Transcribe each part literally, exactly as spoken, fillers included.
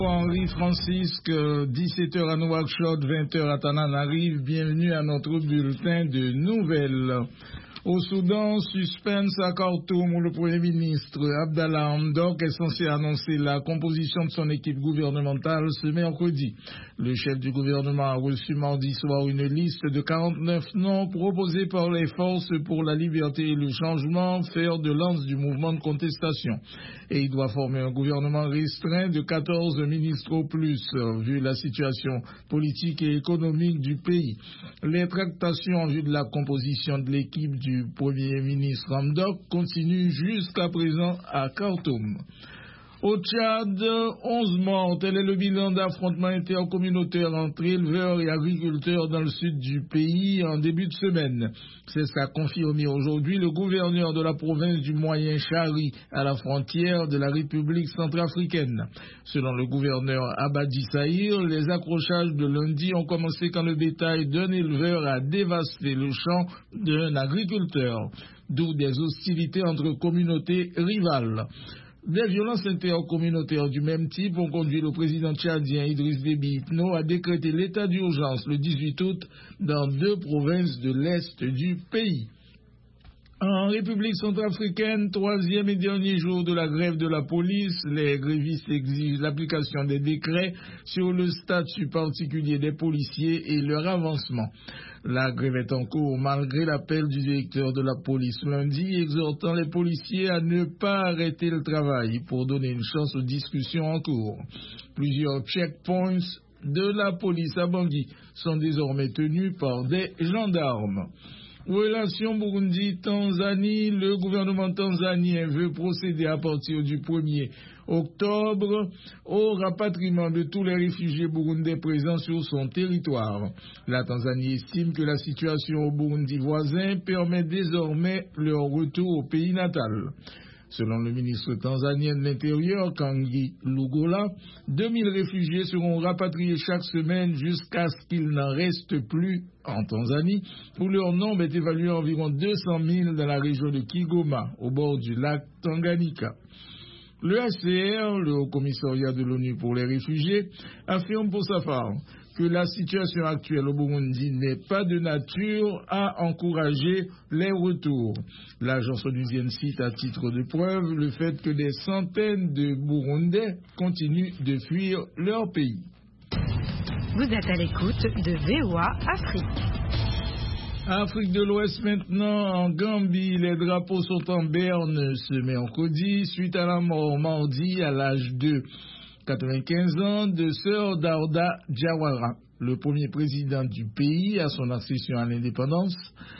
Henri Francisque, dix-sept heures à Nouakchott, vingt heures à Tananarive. Bienvenue à notre bulletin de nouvelles. Au Soudan, suspense à Khartoum où le Premier ministre Abdallah Hamdok est censé annoncer la composition de son équipe gouvernementale ce mercredi. Le chef du gouvernement a reçu mardi soir une liste de quarante-neuf noms proposés par les forces pour la liberté et le changement, fer de lance du mouvement de contestation. Et il doit former un gouvernement restreint de quatorze ministres au plus, vu la situation politique et économique du pays. Les tractations en vue de la composition de l'équipe du du Premier ministre Hamdok continue jusqu'à présent à Khartoum. Au Tchad, onze morts, tel est le bilan d'affrontements intercommunautaires entre éleveurs et agriculteurs dans le sud du pays en début de semaine. C'est ce qu'a confirmé aujourd'hui le gouverneur de la province du Moyen Chari à la frontière de la République centrafricaine. Selon le gouverneur Abadi Saïr, les accrochages de lundi ont commencé quand le bétail d'un éleveur a dévasté le champ d'un agriculteur, d'où des hostilités entre communautés rivales. Des violences intercommunautaires du même type ont conduit le président tchadien Idriss Déby Itno à décréter l'état d'urgence le dix-huit août dans deux provinces de l'est du pays. En République centrafricaine, troisième et dernier jour de la grève de la police, les grévistes exigent l'application des décrets sur le statut particulier des policiers et leur avancement. La grève est en cours malgré l'appel du directeur de la police lundi, exhortant les policiers à ne pas arrêter le travail pour donner une chance aux discussions en cours. Plusieurs checkpoints de la police à Bangui sont désormais tenus par des gendarmes. Relation Burundi-Tanzanie, le gouvernement tanzanien veut procéder à partir du premier octobre au rapatriement de tous les réfugiés burundais présents sur son territoire. La Tanzanie estime que la situation au Burundi voisin permet désormais leur retour au pays natal. Selon le ministre tanzanien de l'Intérieur, Kangi Lugola, deux mille réfugiés seront rapatriés chaque semaine jusqu'à ce qu'il n'en reste plus en Tanzanie, où leur nombre est évalué à environ deux cent mille dans la région de Kigoma, au bord du lac Tanganyika. Le H C R, le Haut Commissariat de l'ONU pour les réfugiés, affirme pour sa part que la situation actuelle au Burundi n'est pas de nature à encourager les retours. L'agence onusienne cite à titre de preuve le fait que des centaines de Burundais continuent de fuir leur pays. Vous êtes à l'écoute de V O A Afrique. Afrique de l'Ouest maintenant, en Gambie, les drapeaux sont en berne ce mercredi suite à la mort mardi à l'âge de quatre-vingt-quinze ans de Sir Dawda Jawara, le premier président du pays à son accession à l'indépendance,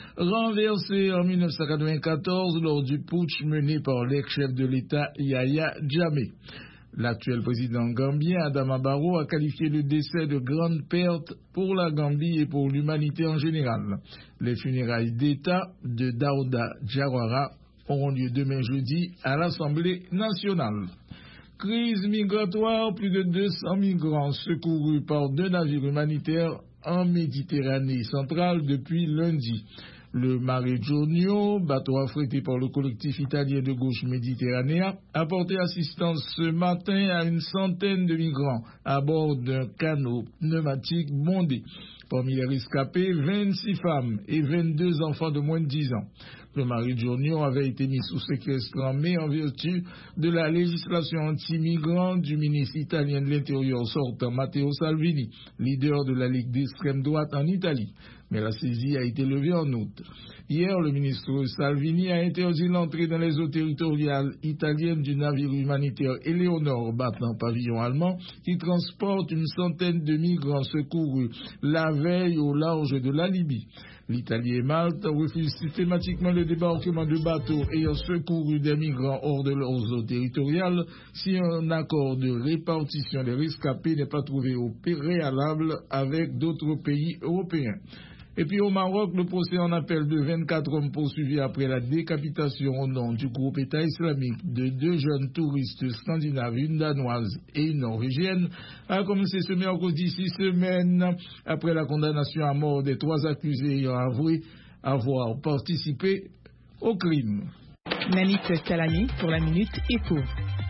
renversé en mille neuf cent quatre-vingt-quatorze lors du putsch mené par l'ex-chef de l'État Yahya Jammeh. L'actuel président gambien Adama Barrow a qualifié le décès de grande perte pour la Gambie et pour l'humanité en général. Les funérailles d'État de Dawda Jawara auront lieu demain jeudi à l'Assemblée nationale. Crise migratoire, plus de deux cents migrants secourus par deux navires humanitaires en Méditerranée centrale depuis lundi. Le Mare Jonio, bateau affrété par le collectif italien de gauche méditerranéen, a porté assistance ce matin à une centaine de migrants à bord d'un canot pneumatique bondé. Parmi les rescapés, vingt-six femmes et vingt-deux enfants de moins de dix ans. Le Mare Jonio avait été mis sous séquestre en mai en vertu de la législation anti-migrants du ministre italien de l'Intérieur sortant Matteo Salvini, leader de la Ligue d'extrême droite en Italie. Mais la saisie a été levée en août. Hier, le ministre Salvini a interdit l'entrée dans les eaux territoriales italiennes du navire humanitaire Eleonore battant pavillon allemand qui transporte une centaine de migrants secourus la veille au large de la Libye. L'Italie et Malte refusent systématiquement le débarquement de bateaux ayant secouru des migrants hors de leurs eaux territoriales si un accord de répartition des rescapés n'est pas trouvé au préalable avec d'autres pays européens. Et puis au Maroc, le procès en appel de vingt-quatre hommes poursuivis après la décapitation au nom du groupe État islamique de deux jeunes touristes scandinaves, une danoise et une norvégienne, a commencé ce mercredi six semaines après la condamnation à mort des trois accusés ayant avoué avoir participé au crime. Nanit Talani pour la Minute Écho.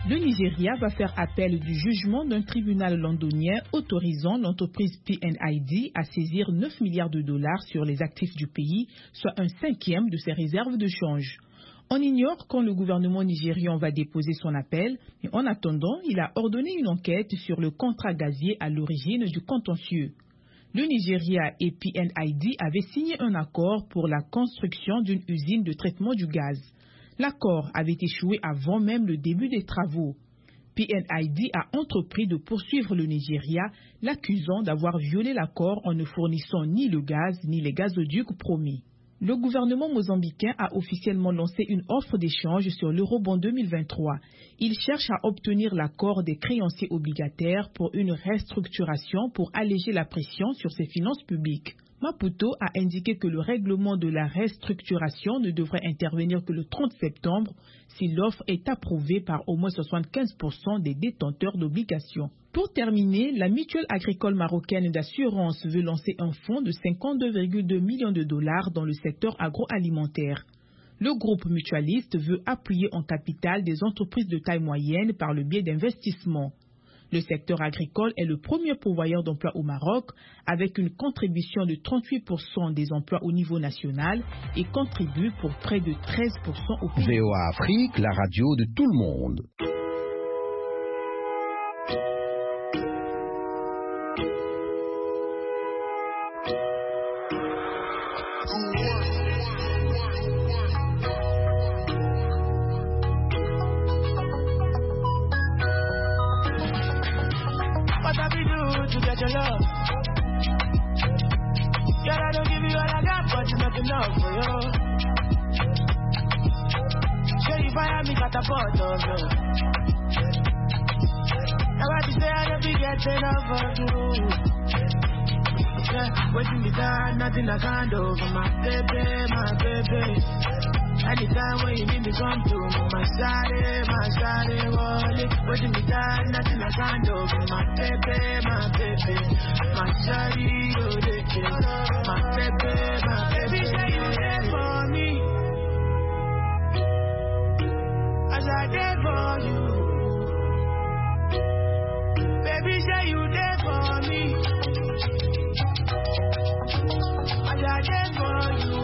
Le Nigeria va faire appel du jugement d'un tribunal londonien autorisant l'entreprise P N I D à saisir neuf milliards de dollars sur les actifs du pays, soit un cinquième de ses réserves de change. On ignore quand le gouvernement nigérian va déposer son appel, mais en attendant, il a ordonné une enquête sur le contrat gazier à l'origine du contentieux. Le Nigeria et P N I D avaient signé un accord pour la construction d'une usine de traitement du gaz. L'accord avait échoué avant même le début des travaux. P N I D a entrepris de poursuivre le Nigeria, l'accusant d'avoir violé l'accord en ne fournissant ni le gaz ni les gazoducs promis. Le gouvernement mozambicain a officiellement lancé une offre d'échange sur l'Eurobond deux mille vingt-trois. Il cherche à obtenir l'accord des créanciers obligataires pour une restructuration pour alléger la pression sur ses finances publiques. Maputo a indiqué que le règlement de la restructuration ne devrait intervenir que le trente septembre si l'offre est approuvée par au moins soixante-quinze pour cent des détenteurs d'obligations. Pour terminer, la mutuelle agricole marocaine d'assurance veut lancer un fonds de cinquante-deux virgule deux millions de dollars dans le secteur agroalimentaire. Le groupe mutualiste veut appuyer en capital des entreprises de taille moyenne par le biais d'investissements. Le secteur agricole est le premier pourvoyeur d'emplois au Maroc, avec une contribution de trente-huit pour cent des emplois au niveau national et contribue pour près de treize pour cent au pays. V O A Afrique, la radio de tout le monde. Nothing I can't do for my baby, my baby. Anytime when you need me, come to me, my side, my side, wallet. Waiting me down, nothing I can't do for my baby, my baby. My side, you did it. My baby, my baby. Say you there for me. As I there for you. Baby, say you there for me. I got it for you.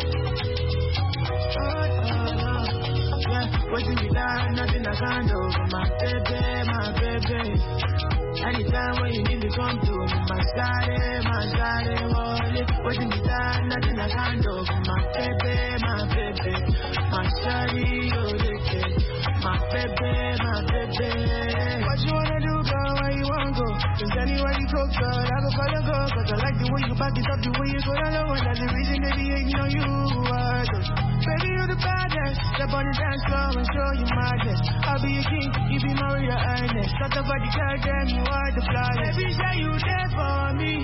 Oh, no, no. Yeah, waiting me down, nothing I can't do for my baby, my baby. Anytime when you need me, come to me, my side, my side, wallet. Waiting me down, nothing I can't do for my baby, my baby. My side, you lick it. My baby, my baby. What you wanna do, girl? Where you wanna go? Cause anywhere you go, girl, I go follow, go. Cause I like the way you back it up, the way you go down low. And that's the reason that he ain't know you are. Baby, you're the baddest. Step on the dance floor and show you madness. I'll be your king, you be my real highness. Talk about the girl, damn, you are the flawless. Baby, say you there for me.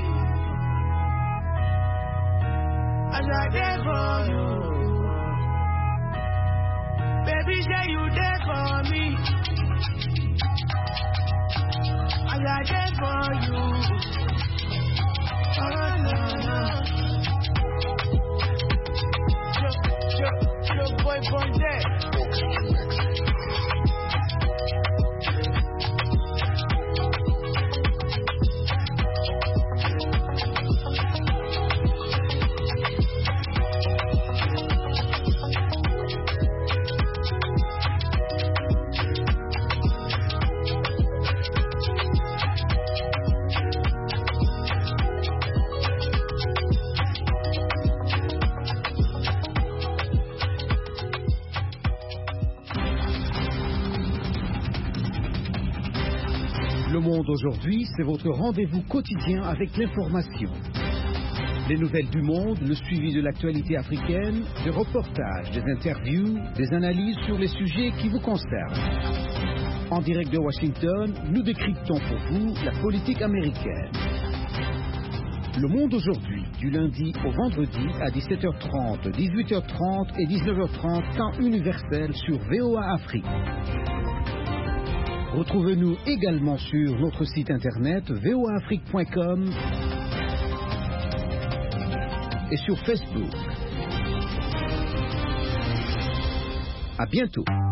As I there for you. Baby, say you there for me. As I there for you. Oh, no, no. Your, your, your boy from there. Le Monde aujourd'hui, c'est votre rendez-vous quotidien avec l'information. Les nouvelles du monde, le suivi de l'actualité africaine, des reportages, des interviews, des analyses sur les sujets qui vous concernent. En direct de Washington, nous décryptons pour vous la politique américaine. Le Monde aujourd'hui, du lundi au vendredi à dix-sept heures trente, dix-huit heures trente et dix-neuf heures trente, temps universel sur V O A Afrique. Retrouvez-nous également sur notre site internet v o a afrique point com et sur Facebook. À bientôt.